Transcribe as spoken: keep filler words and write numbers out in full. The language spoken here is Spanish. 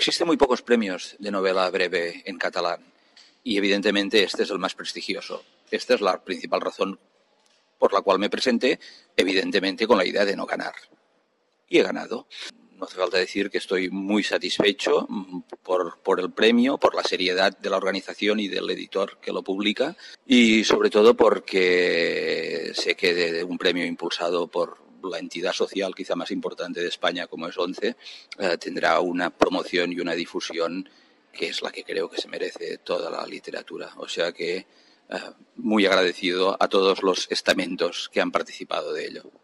existen muy pocos premios de novela breve en catalán y evidentemente este es el más prestigioso. Esta es la principal razón por la cual me presenté, evidentemente con la idea de no ganar. Y he ganado. No hace falta decir que estoy muy satisfecho por, por el premio, por la seriedad de la organización y del editor que lo publica y sobre todo porque sé que de, de un premio impulsado por la entidad social quizá más importante de España como es ONCE, eh, tendrá una promoción y una difusión que es la que creo que se merece toda la literatura. O sea que eh, muy agradecido a todos los estamentos que han participado de ello.